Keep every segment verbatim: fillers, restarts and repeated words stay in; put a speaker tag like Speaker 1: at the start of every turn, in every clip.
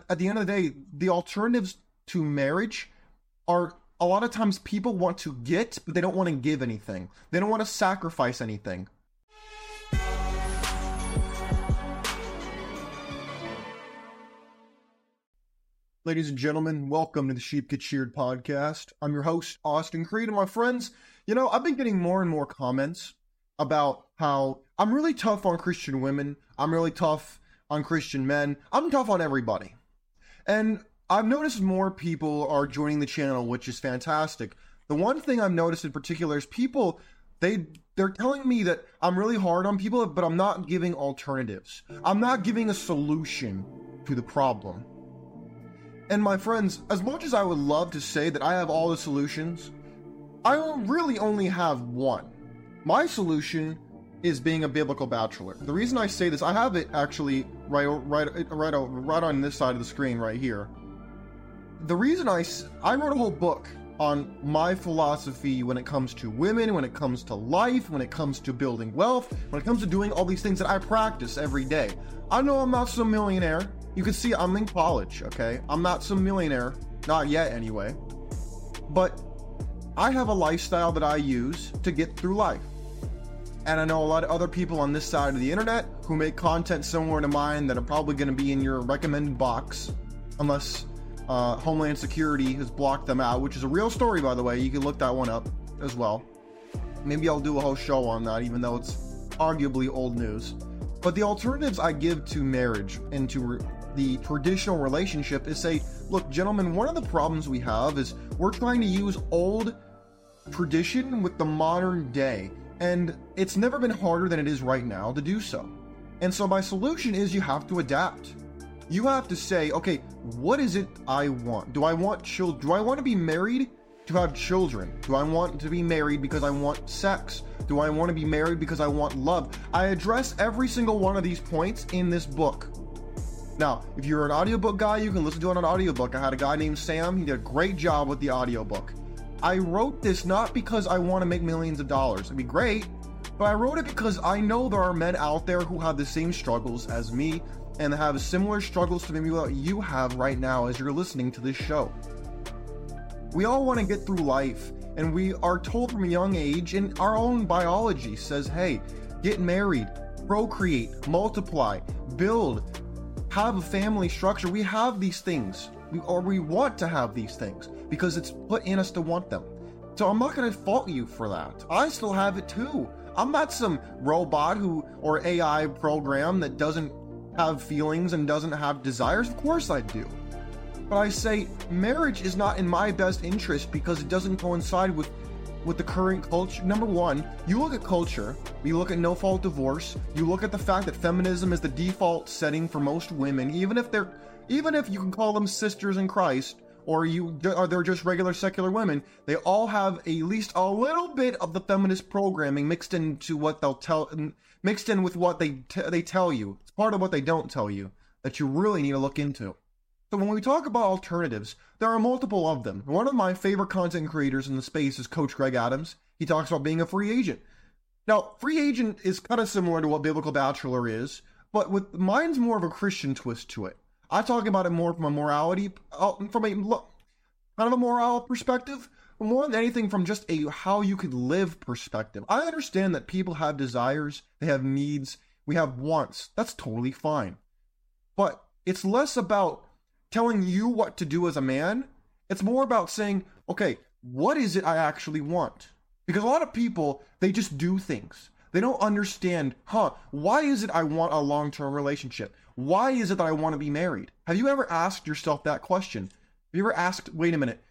Speaker 1: at the end of the day, the alternatives to marriage are a lot of times people want to get, but they don't want to give anything. They don't want to sacrifice anything. Ladies and gentlemen, welcome to the Sheep Get Sheared podcast. I'm your host, Austin Creed, and my friends, you know, I've been getting more and more comments about how I'm really tough on Christian women, I'm really tough on Christian men, I'm tough on everybody. And I've noticed more people are joining the channel, which is fantastic. The one thing I've noticed in particular is people, they, they're telling me that I'm really hard on people, but I'm not giving alternatives. I'm not giving a solution to the problem. And my friends, as much as I would love to say that I have all the solutions, I really only have one. My solution is being a biblical bachelor. The reason I say this, I have it actually right, right, right, right on this side of the screen right here. The reason I, I wrote a whole book on my philosophy when it comes to women, when it comes to life, when it comes to building wealth, when it comes to doing all these things that I practice every day. I know I'm not some millionaire. You can see I'm in college, okay? I'm not some millionaire, not yet anyway. But I have a lifestyle that I use to get through life. And I know a lot of other people on this side of the internet who make content similar to mine that are probably going to be in your recommended box, unless uh, Homeland Security has blocked them out, which is a real story, by the way. You can look that one up as well. Maybe I'll do a whole show on that, even though it's arguably old news. But the alternatives I give to marriage and to re- the traditional relationship is say, look, gentlemen, one of the problems we have is we're trying to use old tradition with the modern day. And it's never been harder than it is right now to do so. And so my solution is you have to adapt. You have to say, okay, what is it I want? Do I want children? Do I want to be married to have children? Do I want to be married because I want sex? Do I want to be married because I want love? I address every single one of these points in this book. Now, if you're an audiobook guy, you can listen to it on an audiobook. I had a guy named Sam. He did a great job with the audiobook. I wrote this not because I want to make millions of dollars. It'd be great, but I wrote it because I know there are men out there who have the same struggles as me and have similar struggles to maybe what you have right now as you're listening to this show. We all want to get through life, and we are told from a young age, and our own biology says, hey, get married, procreate, multiply, build, have a family structure. We have these things, we, or we want to have these things because it's put in us to want them. So I'm not going to fault you for that. I still have it too. I'm not some robot who or A I program that doesn't have feelings and doesn't have desires. Of course I do. But I say marriage is not in my best interest because it doesn't coincide with with the current culture. Number one, you look at culture, you look at no-fault divorce, you look at the fact that feminism is the default setting for most women, even if they're, even if you can call them sisters in Christ, or you, or they're just regular secular women, they all have at least a little bit of the feminist programming mixed into what they'll tell, mixed in with what they t- they tell you. It's part of what they don't tell you that you really need to look into. So when we talk about alternatives, there are multiple of them. One of my favorite content creators in the space is Coach Greg Adams. He talks about being a free agent. Now, free agent is kind of similar to what biblical bachelor is, but with mine's more of a Christian twist to it. I talk about it more from a morality, from a kind of a moral perspective, but more than anything from just a how you could live perspective. I understand that people have desires, they have needs, we have wants. That's totally fine. But it's less about telling you what to do as a man. It's more about saying, okay, what is it I actually want? Because a lot of people, they just do things. They don't understand, huh, why is it I want a long-term relationship? Why is it that I want to be married? Have you ever asked yourself that question? Have you ever asked, wait a minute,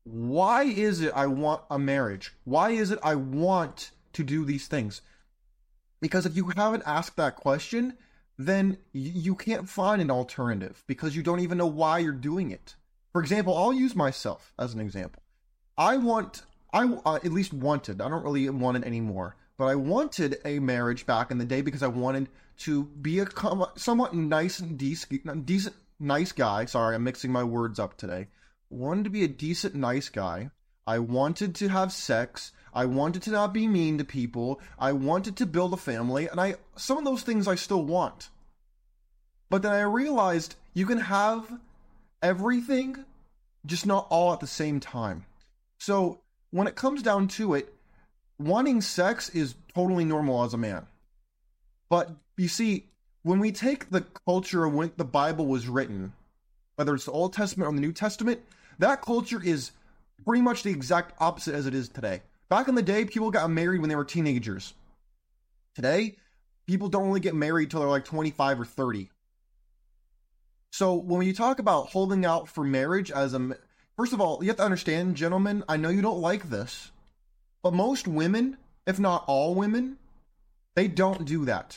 Speaker 1: why is it I want a marriage? Why is it I want to do these things? Because if you haven't asked that question, then you can't find an alternative because you don't even know why you're doing it. For example, I'll use myself as an example. I want, I uh, at least wanted, I don't really want it anymore, but I wanted a marriage back in the day because I wanted to be a somewhat nice and decent, decent, nice guy. Sorry, I'm mixing my words up today. Wanted to be a decent, nice guy. I wanted to have sex. I wanted to not be mean to people. I wanted to build a family. And I, some of those things I still want. But then I realized you can have everything, just not all at the same time. So when it comes down to it, wanting sex is totally normal as a man. But you see, when we take the culture of when the Bible was written, whether it's the Old Testament or the New Testament, that culture is pretty much the exact opposite as it is today. Back in the day, people got married when they were teenagers. Today, people don't really get married till they're like twenty-five or thirty. So when you talk about holding out for marriage as a... First of all, you have to understand, gentlemen, I know you don't like this, but most women, if not all women, they don't do that.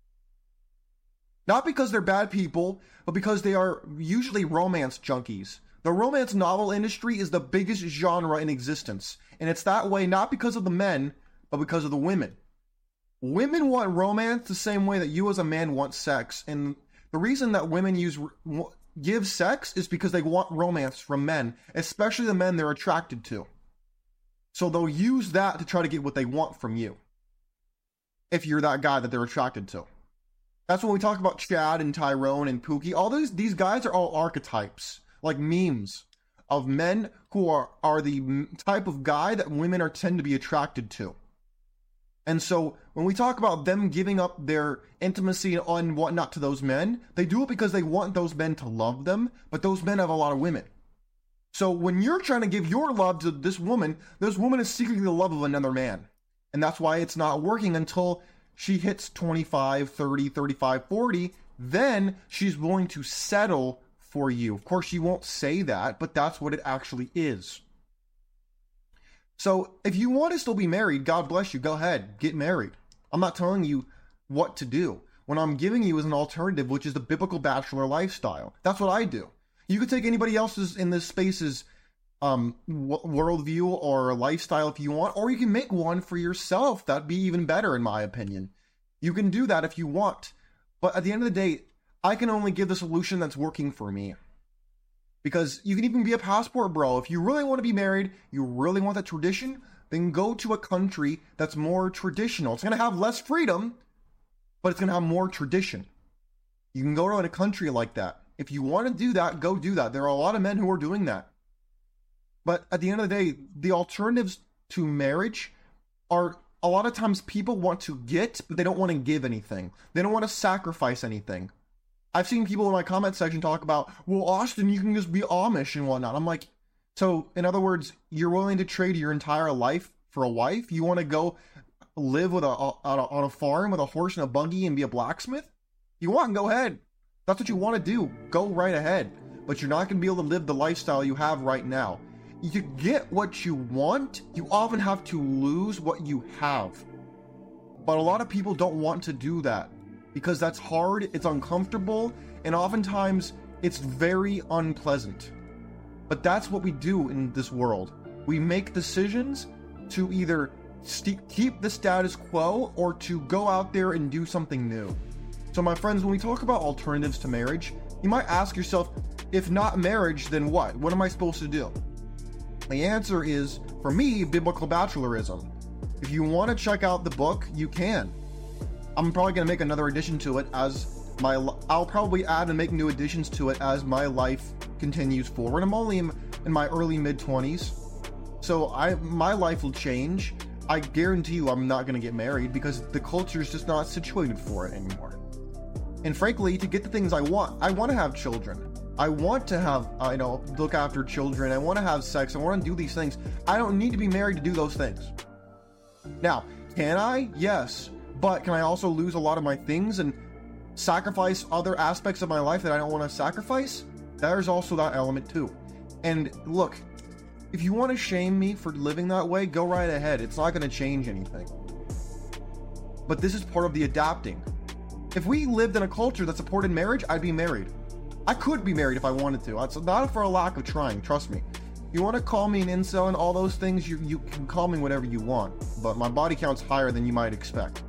Speaker 1: Not because they're bad people, but because they are usually romance junkies. The romance novel industry is the biggest genre in existence. And it's that way not because of the men, but because of the women. Women want romance the same way that you as a man want sex. And the reason that women use give sex is because they want romance from men, especially the men they're attracted to. So they'll use that to try to get what they want from you, if you're that guy that they're attracted to. That's when we talk about Chad and Tyrone and Pookie. All these these guys are all archetypes, like memes of men who are, are the type of guy that women are tend to be attracted to. And so when we talk about them giving up their intimacy and whatnot to those men, they do it because they want those men to love them, but those men have a lot of women. So when you're trying to give your love to this woman, this woman is seeking the love of another man. And that's why it's not working until she hits twenty-five, thirty, thirty-five, forty. Then she's willing to settle for you. Of course, she won't say that, but that's what it actually is. So if you want to still be married, God bless you. Go ahead, get married. I'm not telling you what to do. What I'm giving you is an alternative, which is the biblical bachelor lifestyle. That's what I do. You could take anybody else's in this space's um, w- worldview or lifestyle if you want, or you can make one for yourself. That'd be even better, in my opinion. You can do that if you want. But at the end of the day, I can only give the solution that's working for me. Because you can even be a passport bro. If you really want to be married, you really want that tradition, then go to a country that's more traditional. It's going to have less freedom, but it's going to have more tradition. You can go to a country like that. If you want to do that, go do that. There are a lot of men who are doing that. But at the end of the day, the alternatives to marriage are a lot of times people want to get, but they don't want to give anything. They don't want to sacrifice anything. I've seen people in my comment section talk about, well, Austin, you can just be Amish and whatnot. I'm like, so in other words, you're willing to trade your entire life for a wife? You want to go live with a, a on a farm with a horse and a buggy and be a blacksmith? You want, go ahead. That's what you want to do. Go right ahead. But you're not going to be able to live the lifestyle you have right now. You get what you want, you often have to lose what you have. But a lot of people don't want to do that because that's hard, it's uncomfortable, and oftentimes it's very unpleasant. But that's what we do in this world. We make decisions to either st- keep the status quo or to go out there and do something new. So my friends, when we talk about alternatives to marriage, you might ask yourself, if not marriage, then what? What am I supposed to do? The answer is, for me, biblical bachelorism. If you want to check out the book, you can. I'm probably going to make another addition to it as my, I'll probably add and make new additions to it as my life continues forward. I'm only in, in my early mid twenties, so I my life will change. I guarantee you I'm not going to get married because the culture is just not situated for it anymore. And frankly, to get the things I want, I want to have children. I want to have, uh, you know, look after children. I want to have sex. I want to do these things. I don't need to be married to do those things. Now, can I? Yes. But can I also lose a lot of my things and sacrifice other aspects of my life that I don't want to sacrifice? There's also that element too. And look, if you want to shame me for living that way, go right ahead. It's not going to change anything. But this is part of the adapting. If we lived in a culture that supported marriage, I'd be married. I could be married if I wanted to. It's not for a lack of trying, trust me. You want to call me an incel and all those things, you, you can call me whatever you want. But my body count's higher than you might expect.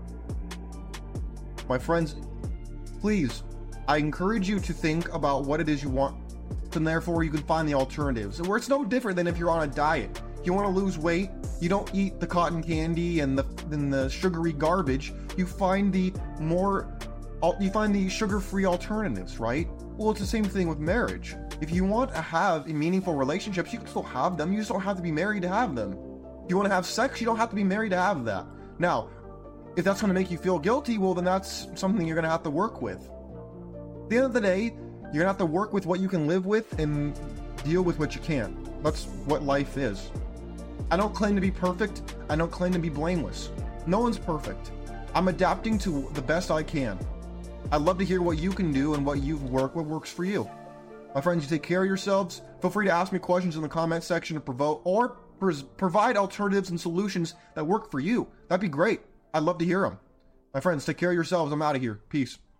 Speaker 1: My friends, please, I encourage you to think about what it is you want, and therefore you can find the alternatives. Where it's no different than if you're on a diet. If you want to lose weight, you don't eat the cotton candy and the, and the sugary garbage. You find the more, you find the sugar-free alternatives, right? Well, it's the same thing with marriage. If you want to have meaningful relationships, you can still have them. You just don't have to be married to have them. If you want to have sex, you don't have to be married to have that. Now, if that's going to make you feel guilty, well, then that's something you're going to have to work with. At the end of the day, you're going to have to work with what you can live with and deal with what you can't. That's what life is. I don't claim to be perfect. I don't claim to be blameless. No one's perfect. I'm adapting to the best I can. I'd love to hear what you can do and what you've worked, what works for you. My friends, you take care of yourselves. Feel free to ask me questions in the comment section to provoke or provide alternatives and solutions that work for you. That'd be great. I'd love to hear them. My friends, take care of yourselves. I'm out of here. Peace.